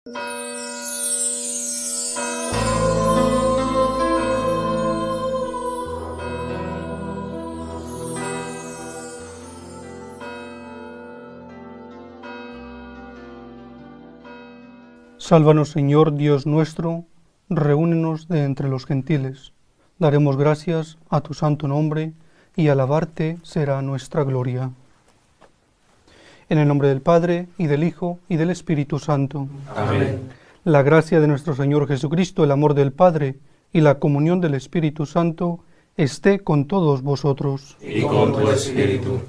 Sálvanos, Señor Dios nuestro, reúnenos de entre los gentiles. Daremos gracias a tu santo nombre, y alabarte será nuestra gloria. En el nombre del Padre, y del Hijo, y del Espíritu Santo. Amén. La gracia de nuestro Señor Jesucristo, el amor del Padre, y la comunión del Espíritu Santo, esté con todos vosotros. Y con tu espíritu.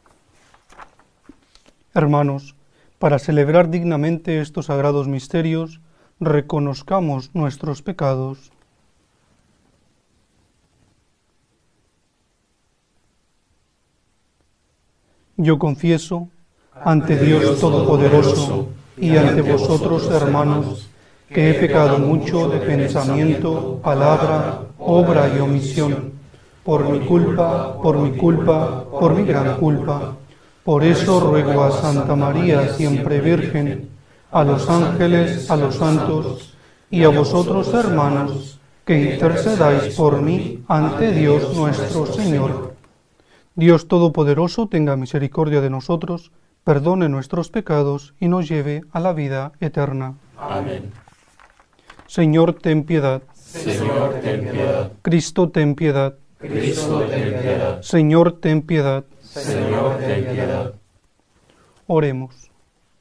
Hermanos, para celebrar dignamente estos sagrados misterios, reconozcamos nuestros pecados. Yo confieso ante Dios Todopoderoso y ante vosotros, hermanos, que he pecado mucho de pensamiento, palabra, obra y omisión, por mi culpa, por mi gran culpa. Por eso ruego a Santa María, siempre Virgen, a los ángeles, a los santos, y a vosotros, hermanos, que intercedáis por mí ante Dios nuestro Señor. Dios Todopoderoso tenga misericordia de nosotros, perdone nuestros pecados y nos lleve a la vida eterna. Amén. Señor, ten piedad. Señor, ten piedad. Cristo, ten piedad. Cristo, ten piedad. Señor, ten piedad. Señor, ten piedad. Oremos.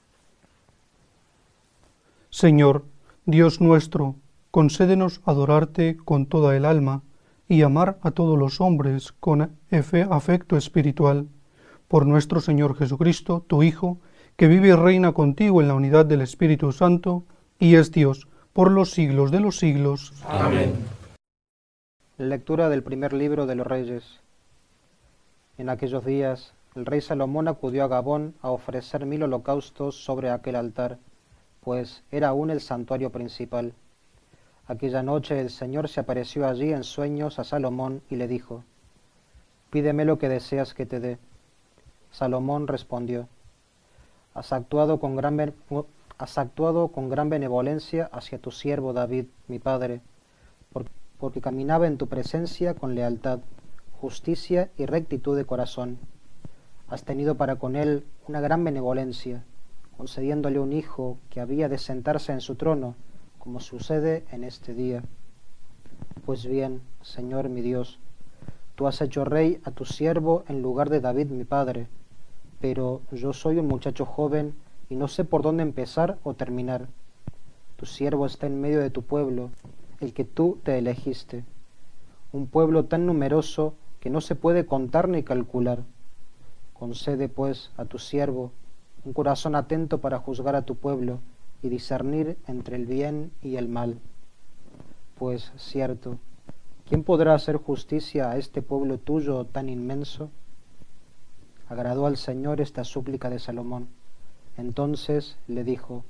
Señor, Dios nuestro, concédenos adorarte con toda el alma y amar a todos los hombres con afecto espiritual. Por nuestro Señor Jesucristo, tu Hijo, que vive y reina contigo en la unidad del Espíritu Santo, y es Dios por los siglos de los siglos. Amén. Lectura del primer libro de los Reyes. En aquellos días, el rey Salomón acudió a Gabón a ofrecer 1000 holocaustos sobre aquel altar, pues era aún el santuario principal. Aquella noche el Señor se apareció allí en sueños a Salomón y le dijo: «Pídeme lo que deseas que te dé». Salomón respondió: «Has actuado con gran benevolencia hacia tu siervo David, mi padre, porque caminaba en tu presencia con lealtad, justicia y rectitud de corazón. Has tenido para con él una gran benevolencia, concediéndole un hijo que había de sentarse en su trono, como sucede en este día. Pues bien, Señor mi Dios, tú has hecho rey a tu siervo en lugar de David mi padre, pero yo soy un muchacho joven y no sé por dónde empezar o terminar. Tu siervo está en medio de tu pueblo, el que tú te elegiste, un pueblo tan numeroso que no se puede contar ni calcular. Concede, pues, a tu siervo un corazón atento para juzgar a tu pueblo y discernir entre el bien y el mal. Pues, cierto, ¿quién podrá hacer justicia a este pueblo tuyo tan inmenso?». Agradó al Señor esta súplica de Salomón. Entonces le dijo: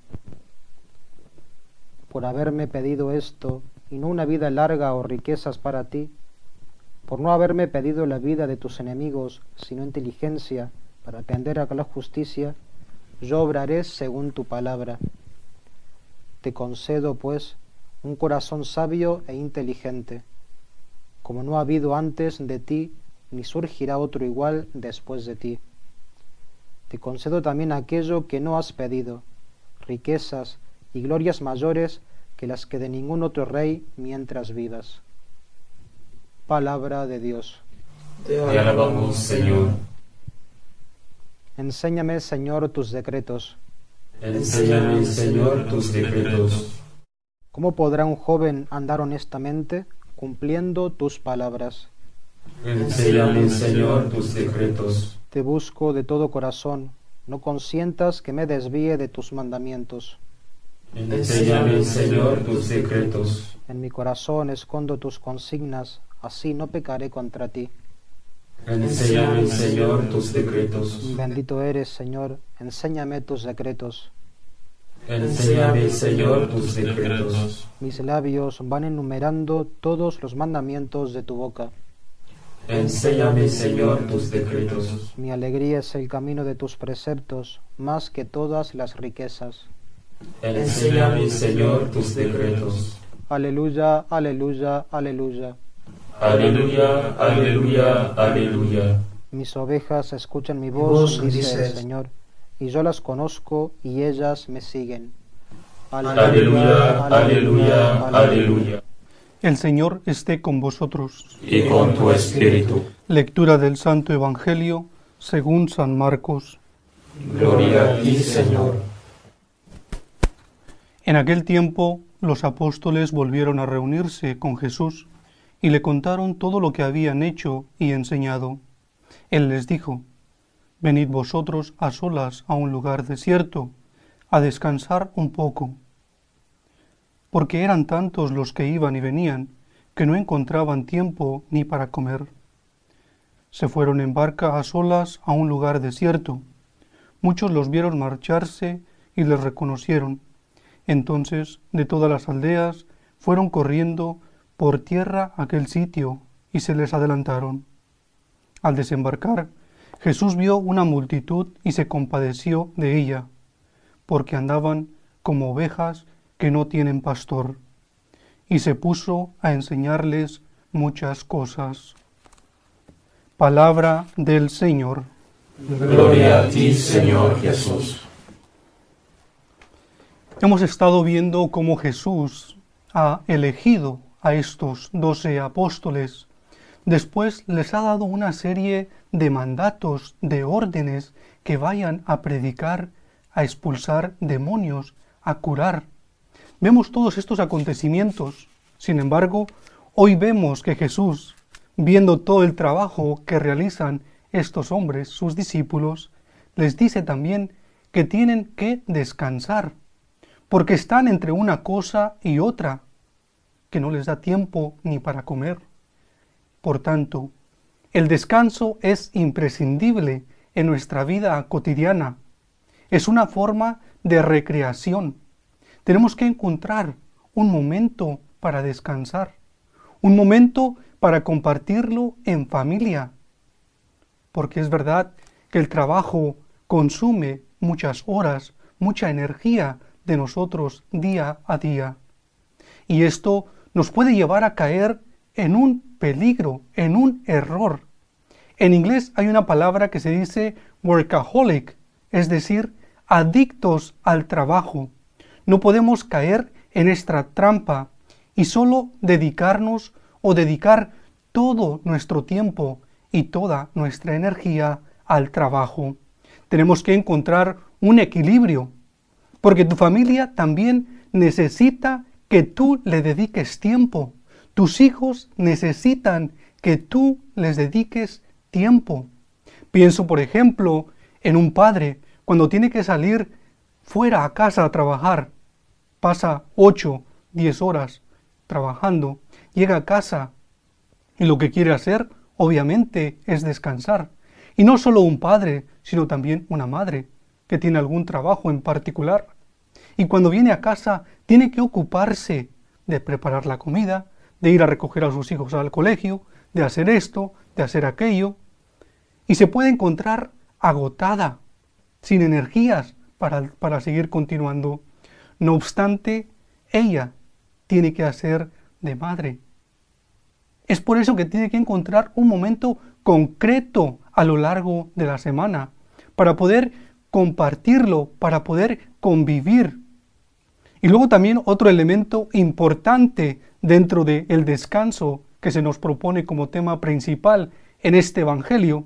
«Por haberme pedido esto, y no una vida larga o riquezas para ti, por no haberme pedido la vida de tus enemigos, sino inteligencia para atender a la justicia, yo obraré según tu palabra. Te concedo, pues, un corazón sabio e inteligente, como no ha habido antes de ti, ni surgirá otro igual después de ti. Te concedo también aquello que no has pedido, riquezas y glorias mayores que las que de ningún otro rey mientras vivas». Palabra de Dios. Te alabamos, Señor. Enséñame, Señor, tus decretos. Enséñame, Señor, tus decretos. ¿Cómo podrá un joven andar honestamente cumpliendo tus palabras? Enséñame, Señor, tus decretos. Te busco de todo corazón, no consientas que me desvíe de tus mandamientos. Enséñame, Señor, tus decretos. En mi corazón escondo tus consignas, así no pecaré contra ti. Enséñame, Señor, tus decretos. Bendito eres, Señor, enséñame tus decretos. Enséñame, Señor, tus decretos. Mis labios van enumerando todos los mandamientos de tu boca. Enséñame, Señor, tus decretos. Mi alegría es el camino de tus preceptos, más que todas las riquezas. Enséñame, Señor, tus decretos. Aleluya, aleluya, aleluya. Aleluya, aleluya, aleluya. Mis ovejas escuchan mi voz, dice el Señor, y yo las conozco y ellas me siguen. Aleluya, aleluya, aleluya. El Señor esté con vosotros. Y con tu espíritu. Lectura del Santo Evangelio según San Marcos. Gloria a ti, Señor. En aquel tiempo los apóstoles volvieron a reunirse con Jesús y le contaron todo lo que habían hecho y enseñado. Él les dijo: Venid vosotros a solas a un lugar desierto, a descansar un poco. Porque eran tantos los que iban y venían, que no encontraban tiempo ni para comer. Se fueron en barca a solas a un lugar desierto. Muchos los vieron marcharse y les reconocieron. Entonces, de todas las aldeas, fueron corriendo por tierra a aquel sitio y se les adelantaron. Al desembarcar, Jesús vio una multitud y se compadeció de ella, porque andaban como ovejas que no tienen pastor, y se puso a enseñarles muchas cosas. Palabra del Señor. Gloria a ti, Señor Jesús. Hemos estado viendo cómo Jesús ha elegido a estos 12 apóstoles. Después les ha dado una serie de mandatos, de órdenes, que vayan a predicar, a expulsar demonios, a curar. Vemos todos estos acontecimientos. Sin embargo, hoy vemos que Jesús, viendo todo el trabajo que realizan estos hombres, sus discípulos, les dice también que tienen que descansar, porque están entre una cosa y otra, que no les da tiempo ni para comer. Por tanto, el descanso es imprescindible en nuestra vida cotidiana. Es una forma de recreación. Tenemos que encontrar un momento para descansar, un momento para compartirlo en familia, porque es verdad que el trabajo consume muchas horas, mucha energía de nosotros día a día. Y esto nos puede llevar a caer en un peligro, en un error. En inglés hay una palabra que se dice workaholic, es decir, adictos al trabajo. No podemos caer en esta trampa y solo dedicarnos o dedicar todo nuestro tiempo y toda nuestra energía al trabajo. Tenemos que encontrar un equilibrio, porque tu familia también necesita que tú le dediques tiempo. Tus hijos necesitan que tú les dediques tiempo. Pienso, por ejemplo, en un padre cuando tiene que salir fuera a casa a trabajar. Pasa 8, 10 horas trabajando, llega a casa y lo que quiere hacer, obviamente, es descansar. Y no solo un padre, sino también una madre, que tiene algún trabajo en particular. Y cuando viene a casa, tiene que ocuparse de preparar la comida, de ir a recoger a sus hijos al colegio, de hacer esto, de hacer aquello. Y se puede encontrar agotada, sin energías para seguir continuando. No obstante, ella tiene que hacer de madre. Es por eso que tiene que encontrar un momento concreto a lo largo de la semana para poder compartirlo, para poder convivir. Y luego también otro elemento importante dentro del descanso que se nos propone como tema principal en este Evangelio.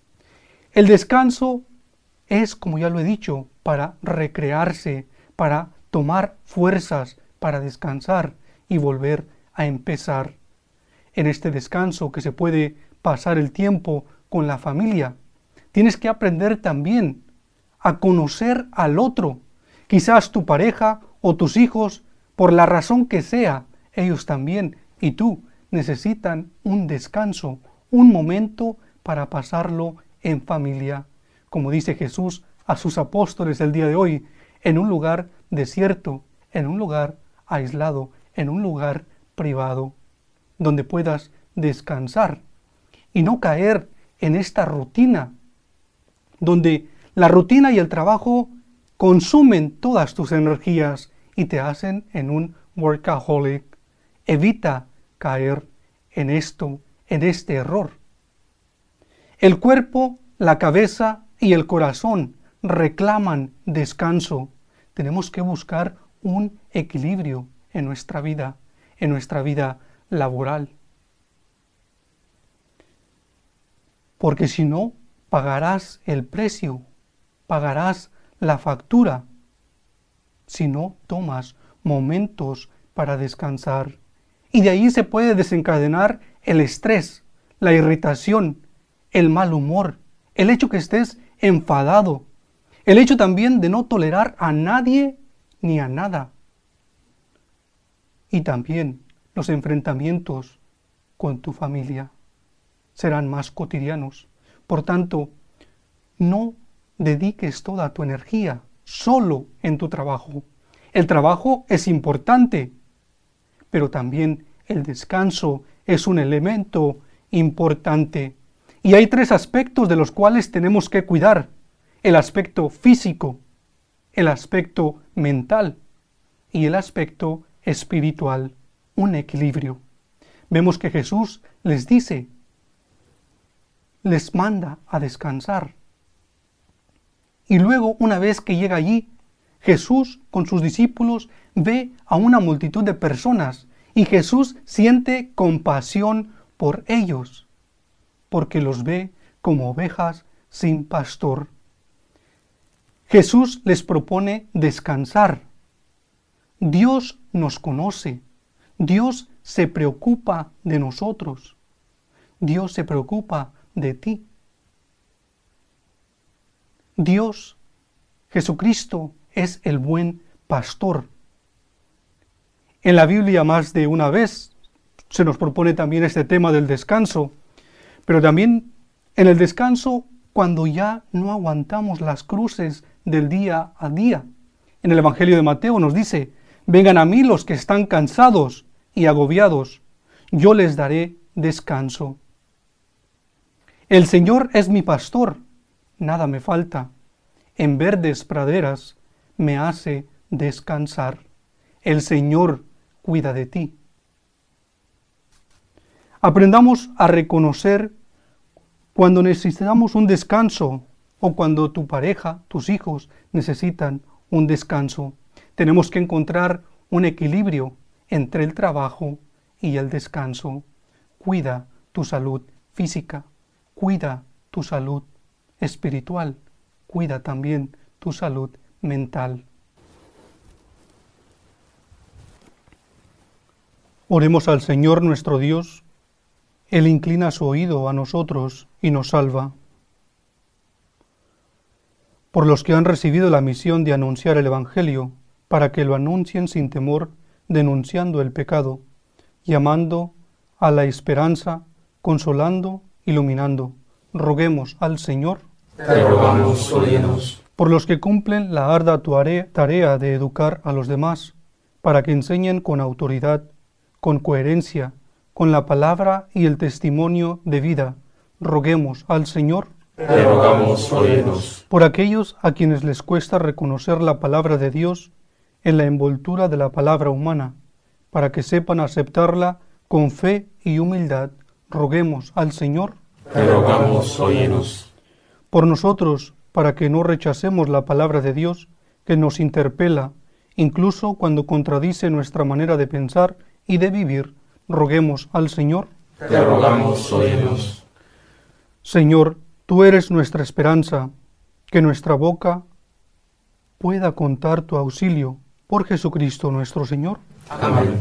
El descanso es, como ya lo he dicho, para recrearse, para tomar fuerzas, para descansar y volver a empezar. En este descanso que se puede pasar el tiempo con la familia, tienes que aprender también a conocer al otro. Quizás tu pareja o tus hijos, por la razón que sea, ellos también y tú necesitan un descanso, un momento para pasarlo en familia. Como dice Jesús a sus apóstoles el día de hoy, en un lugar desierto, en un lugar aislado, en un lugar privado, donde puedas descansar y no caer en esta rutina, donde la rutina y el trabajo consumen todas tus energías y te hacen en un workaholic. Evita caer en este error. El cuerpo, la cabeza y el corazón reclaman descanso. Tenemos que buscar un equilibrio en nuestra vida laboral. Porque si no, pagarás el precio, pagarás la factura, si no tomas momentos para descansar. Y de ahí se puede desencadenar el estrés, la irritación, el mal humor, el hecho que estés enfadado, el hecho también de no tolerar a nadie ni a nada. Y también los enfrentamientos con tu familia serán más cotidianos. Por tanto, no dediques toda tu energía solo en tu trabajo. El trabajo es importante, pero también el descanso es un elemento importante. Y hay 3 aspectos de los cuales tenemos que cuidar: el aspecto físico, el aspecto mental y el aspecto espiritual, un equilibrio. Vemos que Jesús les dice, les manda a descansar. Y luego, una vez que llega allí, Jesús con sus discípulos ve a una multitud de personas y Jesús siente compasión por ellos, porque los ve como ovejas sin pastor. Jesús les propone descansar. Dios nos conoce. Dios se preocupa de nosotros. Dios se preocupa de ti. Dios, Jesucristo, es el buen pastor. En la Biblia más de una vez se nos propone también este tema del descanso, pero también en el descanso cuando ya no aguantamos las cruces del día a día. En el Evangelio de Mateo nos dice, vengan a mí los que están cansados y agobiados, yo les daré descanso. El Señor es mi pastor, nada me falta. En verdes praderas me hace descansar. El Señor cuida de ti. Aprendamos a reconocer cuando necesitamos un descanso o cuando tu pareja, tus hijos necesitan un descanso. Tenemos que encontrar un equilibrio entre el trabajo y el descanso. Cuida tu salud física, cuida tu salud espiritual, cuida también tu salud mental. Oremos al Señor nuestro Dios. Él inclina su oído a nosotros y nos salva. Por los que han recibido la misión de anunciar el Evangelio, para que lo anuncien sin temor, denunciando el pecado, llamando a la esperanza, consolando, iluminando. Roguemos al Señor. Te rogamos, óyenos. Por los que cumplen la ardua tarea de educar a los demás, para que enseñen con autoridad, con coherencia, con la palabra y el testimonio de vida. Roguemos al Señor. Te rogamos, óyenos. Por aquellos a quienes les cuesta reconocer la palabra de Dios en la envoltura de la palabra humana, para que sepan aceptarla con fe y humildad. Roguemos al Señor. Te rogamos, óyenos. Por nosotros, para que no rechacemos la palabra de Dios, que nos interpela, incluso cuando contradice nuestra manera de pensar y de vivir. Roguemos al Señor. Te rogamos, óyenos. Señor, tú eres nuestra esperanza, que nuestra boca pueda contar tu auxilio, por Jesucristo nuestro Señor. Amén.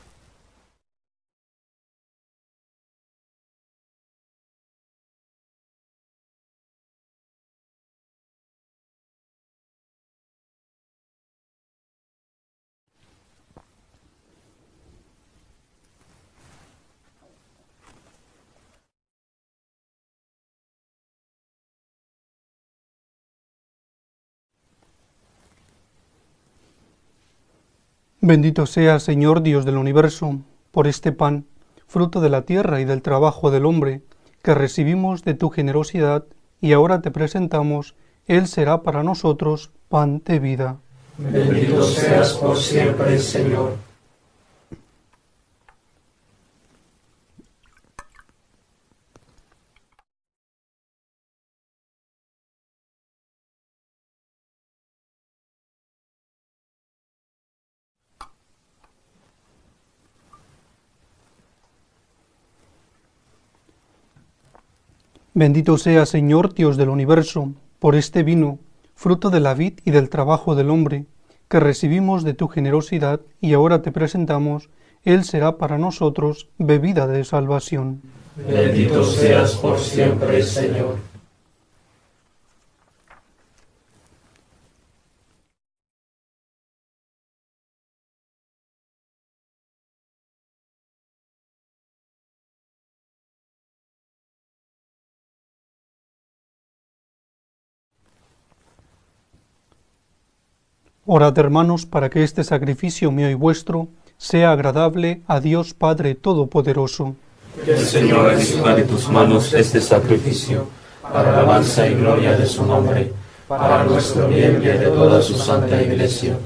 Bendito sea, Señor Dios del universo, por este pan, fruto de la tierra y del trabajo del hombre, que recibimos de tu generosidad y ahora te presentamos Él será para nosotros pan de vida. Bendito seas por siempre, Señor. Bendito sea, Señor, Dios del universo, por este vino, fruto de la vid y del trabajo del hombre, que recibimos de tu generosidad y ahora te presentamos. Él será para nosotros bebida de salvación. Bendito seas por siempre, Señor. Orad, hermanos, para que este sacrificio mío y vuestro sea agradable a Dios Padre Todopoderoso. Que el Señor reciba de tus manos este sacrificio, para alabanza y gloria de su nombre, para nuestro bien y el de toda su santa Iglesia.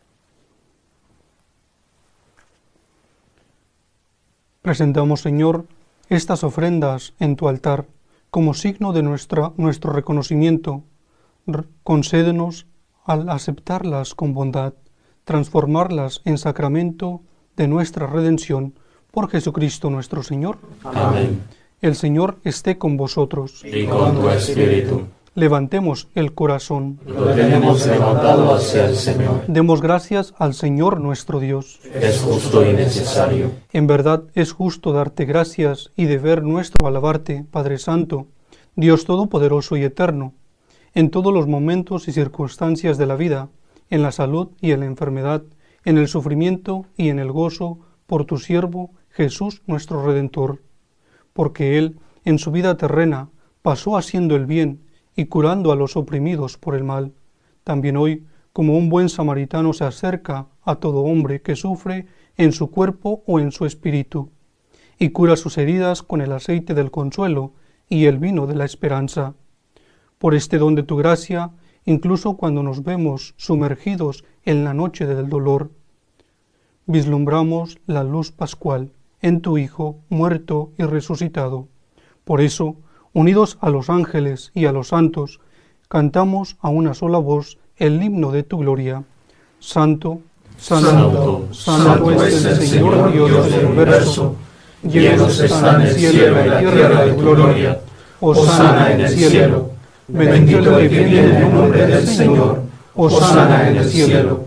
Presentamos, Señor, estas ofrendas en tu altar como signo de nuestro reconocimiento. Concédenos, al aceptarlas con bondad, transformarlas en sacramento de nuestra redención por Jesucristo nuestro Señor. Amén. El Señor esté con vosotros. Y con tu espíritu. Levantemos el corazón. Lo tenemos levantado hacia el Señor. Demos gracias al Señor nuestro Dios. Es justo y necesario. En verdad es justo darte gracias y deber nuestro alabarte, Padre Santo, Dios Todopoderoso y Eterno, en todos los momentos y circunstancias de la vida, en la salud y en la enfermedad, en el sufrimiento y en el gozo, por tu siervo Jesús nuestro Redentor, porque Él, en su vida terrena, pasó haciendo el bien y curando a los oprimidos por el mal. También hoy, como un buen samaritano se acerca a todo hombre que sufre en su cuerpo o en su espíritu, y cura sus heridas con el aceite del consuelo y el vino de la esperanza. Por este don de tu gracia, incluso cuando nos vemos sumergidos en la noche del dolor, vislumbramos la luz pascual en tu Hijo, muerto y resucitado. Por eso, unidos a los ángeles y a los santos, cantamos a una sola voz el himno de tu gloria. Santo, santo, santo es el Señor Dios del universo. Llenos están el cielo y la tierra de tu gloria. Hosana en el cielo. Bendito el que viene en el nombre del Señor. Hosana en el cielo.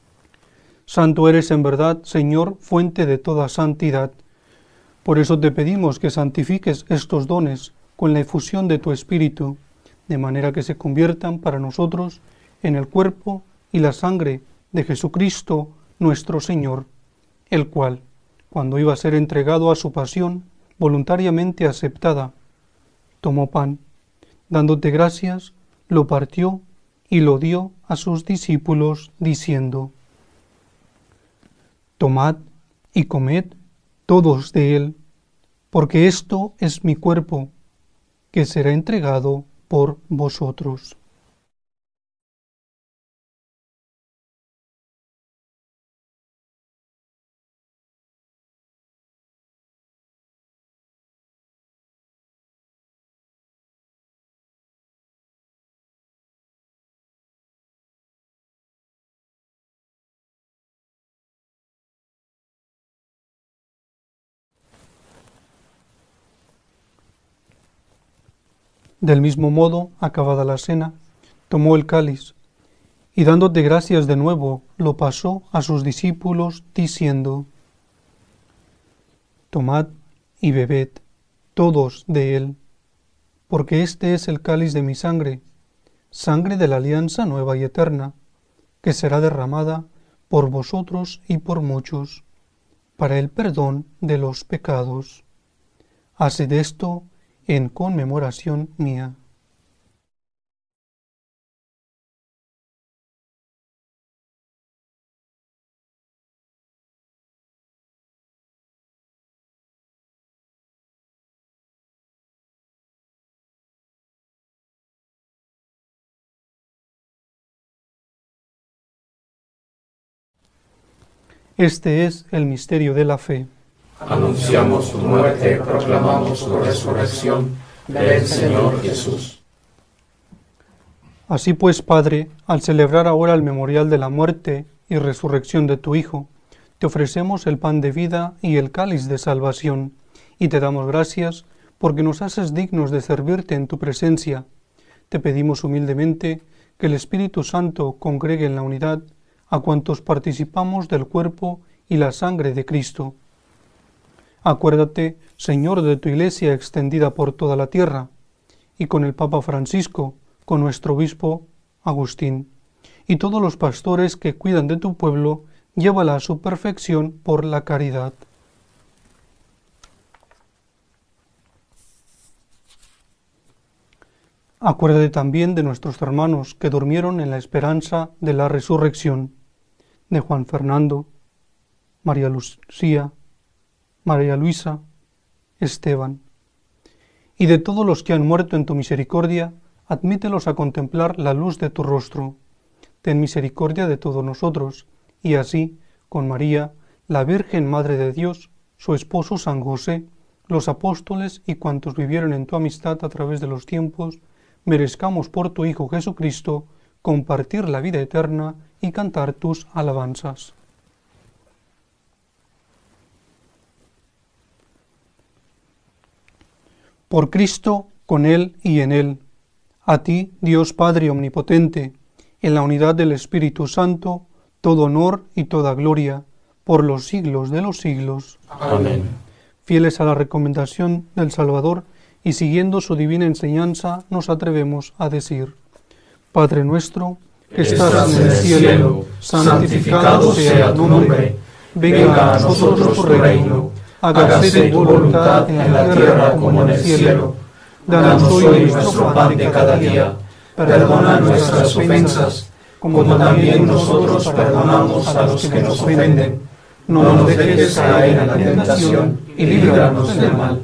Santo eres en verdad, Señor, fuente de toda santidad. Por eso te pedimos que santifiques estos dones con la efusión de tu Espíritu, de manera que se conviertan para nosotros en el cuerpo y la sangre de Jesucristo nuestro Señor, el cual, cuando iba a ser entregado a su pasión, voluntariamente aceptada, tomó pan, dándote gracias, lo partió y lo dio a sus discípulos, diciendo: Tomad y comed todos de él, porque esto es mi cuerpo, que será entregado por vosotros. Del mismo modo, acabada la cena, tomó el cáliz, y dándote gracias de nuevo, lo pasó a sus discípulos, diciendo: Tomad y bebed todos de él, porque este es el cáliz de mi sangre, sangre de la alianza nueva y eterna, que será derramada por vosotros y por muchos, para el perdón de los pecados. Haced esto en conmemoración mía. Este es el misterio de la fe. Anunciamos tu muerte, proclamamos tu resurrección. Ven, Señor Jesús. Así pues, Padre, al celebrar ahora el memorial de la muerte y resurrección de tu Hijo, te ofrecemos el pan de vida y el cáliz de salvación, y te damos gracias porque nos haces dignos de servirte en tu presencia. Te pedimos humildemente que el Espíritu Santo congregue en la unidad a cuantos participamos del cuerpo y la sangre de Cristo. Acuérdate, Señor, de tu Iglesia extendida por toda la tierra, y con el Papa Francisco, con nuestro obispo Agustín, y todos los pastores que cuidan de tu pueblo, llévala a su perfección por la caridad. Acuérdate también de nuestros hermanos que durmieron en la esperanza de la resurrección, de Juan Fernando, María Lucía, María Luisa, Esteban, y de todos los que han muerto en tu misericordia, admítelos a contemplar la luz de tu rostro. Ten misericordia de todos nosotros, y así, con María, la Virgen Madre de Dios, su esposo San José, los apóstoles y cuantos vivieron en tu amistad a través de los tiempos, merezcamos por tu Hijo Jesucristo compartir la vida eterna y cantar tus alabanzas. Por Cristo, con Él y en Él, a ti, Dios Padre Omnipotente, en la unidad del Espíritu Santo, todo honor y toda gloria, por los siglos de los siglos. Amén. Fieles a la recomendación del Salvador y siguiendo su divina enseñanza, nos atrevemos a decir: Padre nuestro, que estás en el cielo, santificado sea tu nombre. Venga a nosotros tu reino. Hágase tu voluntad en la tierra como en el cielo. Danos hoy nuestro pan de cada día. Perdona nuestras ofensas, como también nosotros perdonamos a los que nos ofenden. No nos dejes caer en la tentación y líbranos del mal.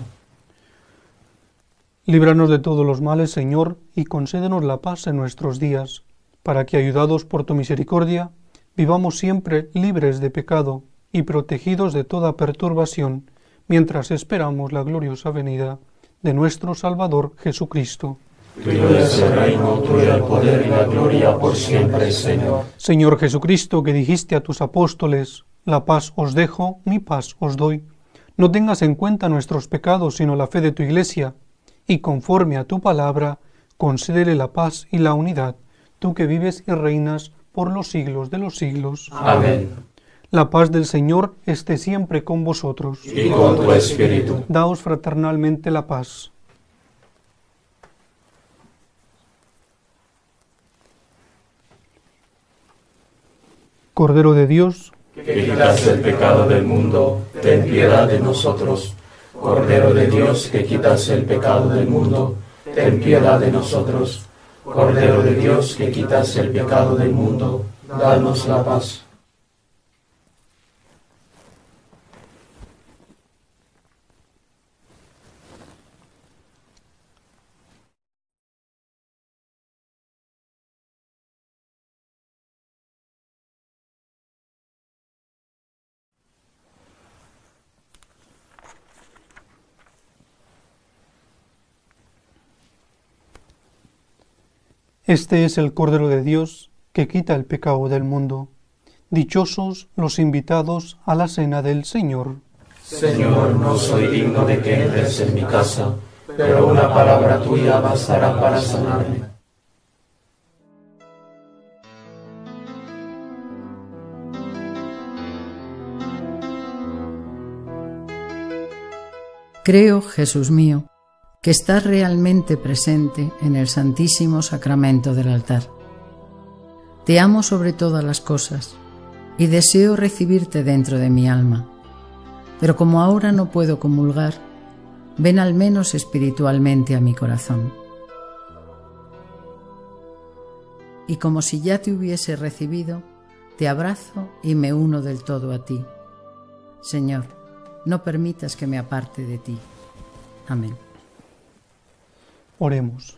Líbranos de todos los males, Señor, y concédenos la paz en nuestros días, para que, ayudados por tu misericordia, vivamos siempre libres de pecado y protegidos de toda perturbación, mientras esperamos la gloriosa venida de nuestro Salvador Jesucristo. Tuyo es el reino, tuyo el poder y la gloria por siempre, Señor. Señor Jesucristo, que dijiste a tus apóstoles: la paz os dejo, mi paz os doy. No tengas en cuenta nuestros pecados, sino la fe de tu Iglesia, y conforme a tu palabra, concédele la paz y la unidad, tú que vives y reinas por los siglos de los siglos. Amén. La paz del Señor esté siempre con vosotros. Y con tu espíritu. Daos fraternalmente la paz. Cordero de Dios, que quitas el pecado del mundo, ten piedad de nosotros. Cordero de Dios, que quitas el pecado del mundo, ten piedad de nosotros. Cordero de Dios, que quitas el pecado del mundo, danos la paz. este es el Cordero de Dios que quita el pecado del mundo. Dichosos los invitados a la cena del Señor. Señor, no soy digno de que entres en mi casa, pero una palabra tuya bastará para sanarme. Creo, Jesús mío, que estás realmente presente en el Santísimo Sacramento del altar. Te amo sobre todas las cosas y deseo recibirte dentro de mi alma, pero como ahora no puedo comulgar, ven al menos espiritualmente a mi corazón. Y como si ya te hubiese recibido, te abrazo y me uno del todo a ti. Señor, no permitas que me aparte de ti. Amén. Oremos.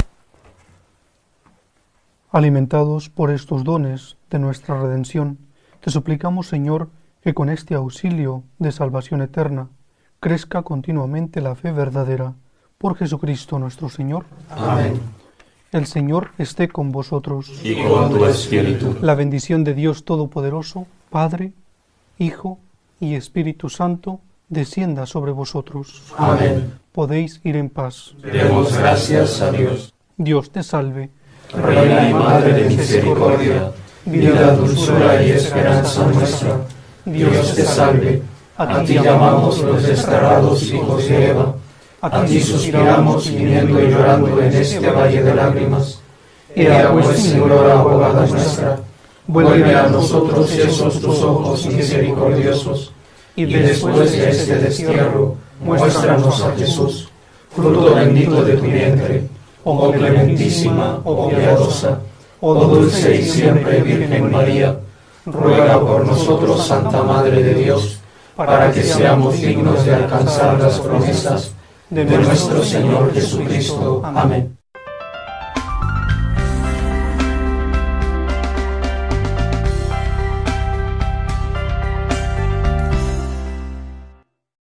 Alimentados por estos dones de nuestra redención, Te suplicamos, Señor, que con este auxilio de salvación eterna crezca continuamente la fe verdadera. Por Jesucristo nuestro Señor. Amén. El Señor esté con vosotros. Y con tu espíritu. La bendición de Dios Todopoderoso, Padre, Hijo y Espíritu Santo, descienda sobre vosotros. Amén. Podéis ir en paz. Demos gracias a Dios. Dios te salve. Reina y Madre de misericordia, vida, dulzura y esperanza nuestra. Dios te salve. A ti llamamos los desterrados hijos de Eva. A ti suspiramos gimiendo y llorando en este valle de lágrimas. Ea pues, Señora abogada nuestra, vuelve a nosotros esos tus ojos misericordiosos, y después de este destierro, muéstranos a Jesús, fruto bendito de tu vientre, oh clementísima, oh piadosa, oh dulce y siempre Virgen María, ruega por nosotros, Santa Madre de Dios, para que seamos dignos de alcanzar las promesas de nuestro Señor Jesucristo. Amén.